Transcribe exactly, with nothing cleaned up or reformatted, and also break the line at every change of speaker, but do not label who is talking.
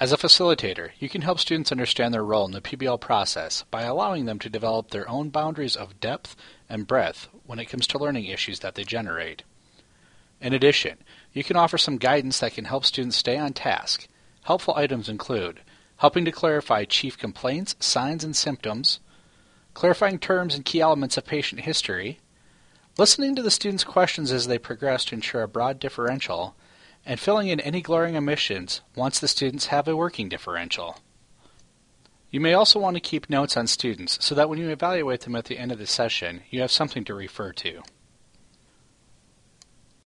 As a facilitator, you can help students understand their role in the P B L process by allowing them to develop their own boundaries of depth and breadth when it comes to learning issues that they generate. In addition, you can offer some guidance that can help students stay on task. Helpful items include helping to clarify chief complaints, signs, and symptoms, clarifying terms and key elements of patient history, listening to the students' questions as they progress to ensure a broad differential, and filling in any glaring omissions once the students have a working differential. You may also want to keep notes on students so that when you evaluate them at the end of the session, you have something to refer to.